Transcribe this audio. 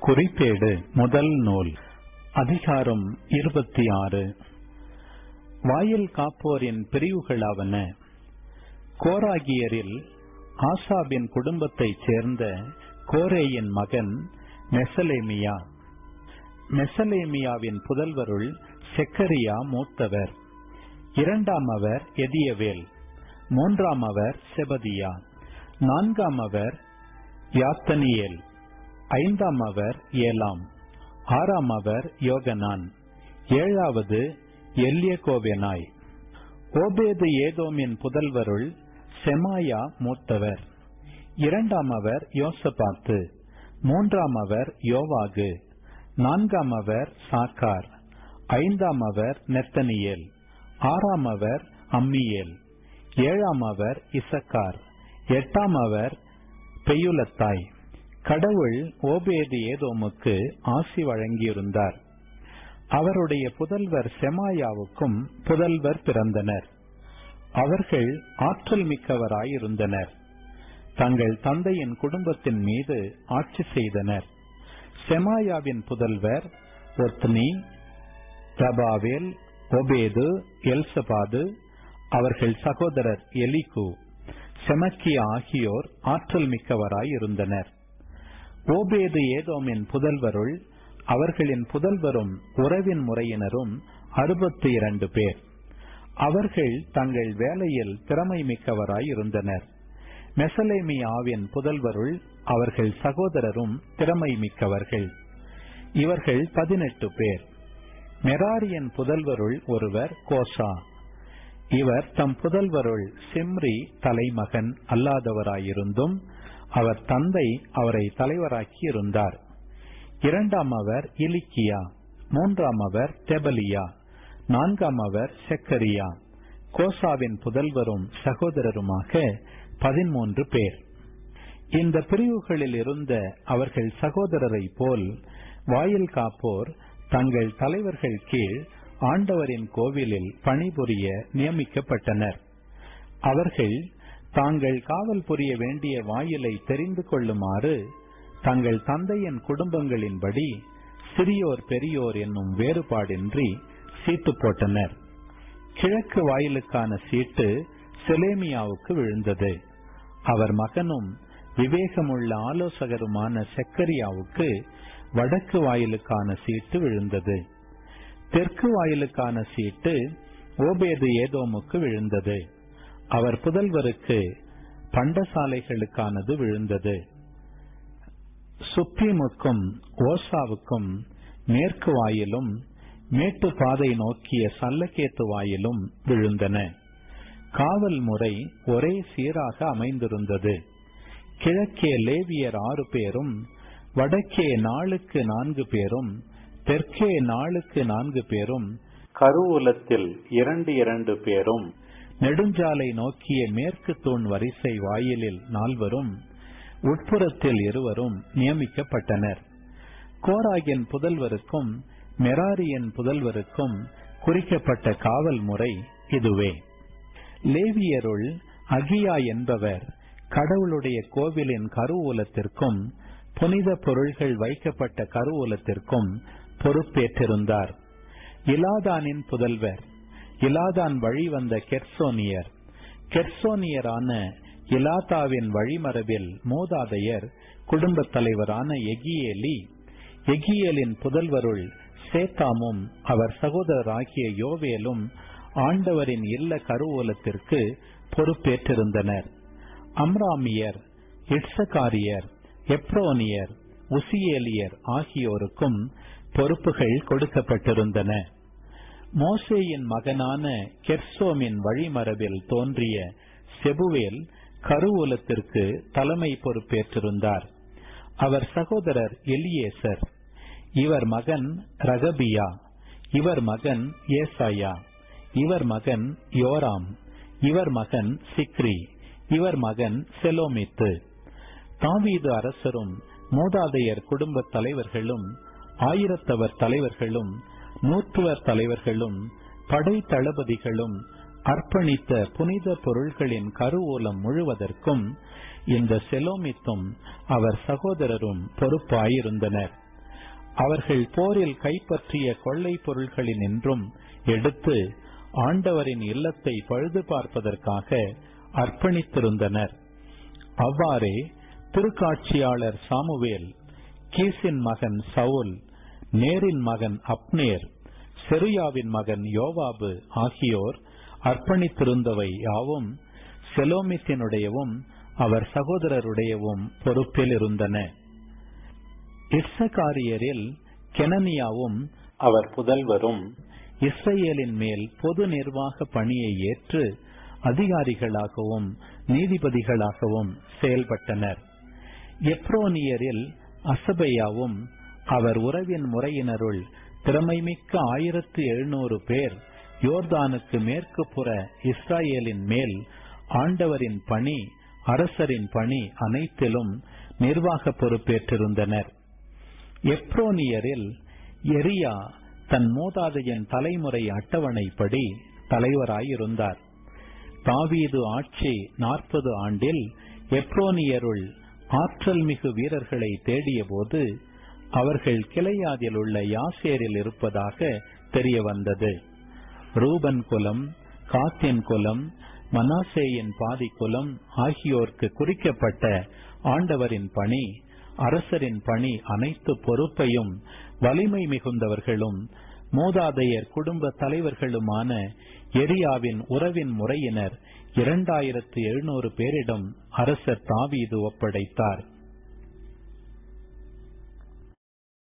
குறிப்பேடு முதல் நூல் அதிகாரம் 26. வாயில் காப்போரின் பிரிவுகளாவன. கோராகியரில் ஆசாபின் குடும்பத்தைச் சேர்ந்த கோரேயின் மகன் மெசலேமியா. மெசலேமியாவின் புதல்வருள் செக்கரியா மூத்தவர். இரண்டாமவர் எதியவேல். மூன்றாமவர் செபதியா. நான்காமவர் யாத்தனியேல். ஐந்தாமவர் ஏலாம். ஆறாமவர் யோகனான். ஏழாவது எல்யகோவேனாய். ஓபேது ஏதோமின் புதல்வருள் செமாயா மூத்தவர். இரண்டாமவர் யோசபாத்து. மூன்றாமவர் யோவாகு. நான்காமவர் சாக்கார். ஐந்தாமவர் நெத்தனியேல். ஆறாமவர் அம்மியேல். ஏழாமவர் இசக்கார். எட்டாமவர் பெயுலத்தாய். கடவுள் ஓபேது ஏதோமுக்கு ஆசி வழங்கியிருந்தார். அவருடைய புதல்வர் செமாயாவுக்கும் புதல்வர் பிறந்தனர். அவர்கள் ஆற்றல் மிக்கவராயிருந்தனர். தங்கள் தந்தையின் குடும்பத்தின் மீது ஆட்சி செய்தனர். செமாயாவின் புதல்வர் ஒத்னி, ரபாவேல், ஓபேது, எல்சபாது. அவர்கள் சகோதரர் எலிகு, செமக்கியா ஆகியோர் ஆற்றல் மிக்கவராயிருந்தனர். ஓபேது ஏதோமின் புதல்வருள் அவர்களின் புதல்வரும் உறவின் முறையினரும் 62 பேர். அவர்கள் தங்கள் வேலையில் திறமை மிக்கவராயிருந்தனர். மெசலேமியாவின் புதல்வருள் அவர்கள் சகோதரரும் திறமை மிக்கவர்கள். இவர்கள் 18 பேர். மெராரியின் புதல்வருள் ஒருவர் கோசா. இவர் தம் புதல்வருள் சிம்ரி தலைமகன் அல்லாதவராயிருந்தும் அவர் தந்தை அவரை தலைவராக்கி இருந்தார். இரண்டாமவர் இலிக்கியா. மூன்றாமவர் தெபலியா. நான்காமவர் செக்கரியா. கோசாவின் புதல்வரும் சகோதரருமாக 13 பேர். இந்த பிரிவுகளில் இருந்த அவர்கள் சகோதரரை போல் வாயில் காப்போர் தங்கள் தலைவர்கள் கீழ் ஆண்டவரின் கோவிலில் பணிபுரிய நியமிக்கப்பட்டனர். அவர்கள் தாங்கள் காவல் புரிய வேண்டிய வாயிலை தெரிந்து கொள்ளுமாறு தங்கள் தந்தையின் குடும்பங்களின்படி சிறியோர் பெரியோர் என்னும் வேறுபாடின்றி சீட்டு போட்டனர். கிழக்கு வாயிலுக்கான சீட்டு செலேமியாவுக்கு விழுந்தது. அவர் மகனும் விவேகமுள்ள ஆலோசகருமான செக்கரியாவுக்கு வடக்கு வாயிலுக்கான சீட்டு விழுந்தது. தெற்கு வாயிலுக்கான சீட்டு ஓபேது ஏதோமுக்கு விழுந்தது. அவர் புதல்வருக்கு பண்டசாலைகளுக்கானது விழுந்தது. சுப்பீமுக்கும் ஓசாவுக்கும் மேற்கு வாயிலும் மேட்டு பாதை நோக்கிய சல்லக்கேத்து வாயிலும் விழுந்தன. காவல் முறை ஒரே சீராக அமைந்திருந்தது. கிழக்கே லேவியர் 6 பேரும், வடக்கே 4க்கு 4 பேரும், தெற்கே 4க்கு 4 பேரும், கருவூலத்தில் 2 பேரும், நெடுஞ்சாலை நோக்கிய மேற்கு தூண் வரிசை வாயிலில் 4 உட்புறத்தில் 2 நியமிக்கப்பட்டனர். கோராகின் புதல்வருக்கும் மெராரியின் புதல்வருக்கும் குறிக்கப்பட்ட காவல் முறை இதுவே. லேவியருள் அகியா என்பவர் கடவுளுடைய கோவிலின் கருவூலத்திற்கும் புனித பொருள்கள் வைக்கப்பட்ட கருவூலத்திற்கும் பொறுப்பேற்றிருந்தார். இலாதானின் புதல்வர். இலாதான் வழி வந்த கெர்சோனியர். கெர்சோனியரான இலாதாவின் வழிமரபில் மூதாதையர் குடும்பத் தலைவரான எகியேலி. எகியேலின் புதல்வருள் சேத்தாமும் அவர் சகோதரராகிய யோவேலும் ஆண்டவரின் இல்ல கருவூலத்திற்கு பொறுப்பேற்றிருந்தனர். அம்ராமியர், இட்சகாரியர், எப்ரோனியர், உசியேலியர் ஆகியோருக்கும் பொறுப்புகள் கொடுக்கப்பட்டிருந்தன. மோசேயின் மகனான கெர்சோமின் வழிமரபில் தோன்றிய செபுவேல் கருவூலத்திற்கு தலைமை பொறுப்பேற்றிருந்தார். அவர் சகோதரர் எலியேசர். இவர் மகன் ரகபியா. இவர் மகன் ஏசாயா. இவர் மகன் யோராம். இவர் மகன் சிக்ரி. இவர் மகன் செலோமித்து. தாவீது அரசரும் மூதாதையர் குடும்ப தலைவர்களும் ஆயிரத்தவர் தலைவர்களும் நூற்றுவர் தலைவர்களும் படை தளபதிகளும் அர்ப்பணித்த புனித பொருள்களின் கருவூலம் முழுவதற்கும் இந்த செலோமித்தும் அவர் சகோதரரும் பொறுப்பாயிருந்தனர். அவர்கள் போரில் கைப்பற்றிய கொள்ளை பொருள்களினின்றும் எடுத்து ஆண்டவரின் இல்லத்தை பழுது பார்ப்பதற்காக அர்ப்பணித்திருந்தனர். அவ்வாறே திருக்காட்சியாளர் சாமுவேல், கீசின் மகன் சவுல், நேரின் மகன் அப்னேர், செருயாவின் மகன் யோவாபு ஆகியோர் அர்ப்பணித்திருந்தவை யாவும் செலோமித்தினுடையவும் அவர் சகோதரருடையவும் பொறுப்பில் இருந்தன. இஸ்ஸகாரியரில் கெனனியாவும் அவர் புதல்வரும் இஸ்ரேலின் மேல் பொது நிர்வாக பணியை ஏற்று அதிகாரிகளாகவும் நீதிபதிகளாகவும் செயல்பட்டனர். எப்ரோனியரில் அசபையாவும் அவர் உறவின் முறையினருள் திறமைமிக்க 1700 பேர் யோர்தானுக்கு மேற்கு புற இஸ்ரேலின் மேல் ஆண்டவரின் பணி, அரசரின் பணி அனைத்திலும் நிர்வாக பொறுப்பேற்றிருந்தனர். எப்ரோனியரில் எரியா தன் மூதாதையின் தலைமுறை அட்டவணைப்படி தலைவராயிருந்தார். தாவீது ஆட்சி 40 ஆண்டில் எப்ரோனியருள் ஆற்றல் மிகு வீரர்களை தேடிய போது அவர்கள் கிளையாதில் உள்ள யாசேரில் இருப்பதாக தெரிய வந்தது. ரூபன் குலம், காத்தின் குலம், மனாசேயின் பாதி குலம் ஆகியோருக்கு குறிக்கப்பட்ட ஆண்டவரின் பணி, அரசரின் பணி அனைத்து பொறுப்பையும் வலிமை மிகுந்தவர்களும் மூதாதையர் குடும்ப தலைவர்களுமான எரியாவின் உறவின் முறையினர் 2700 பேரிடம் அரசர் தாவீது ஒப்படைத்தார்.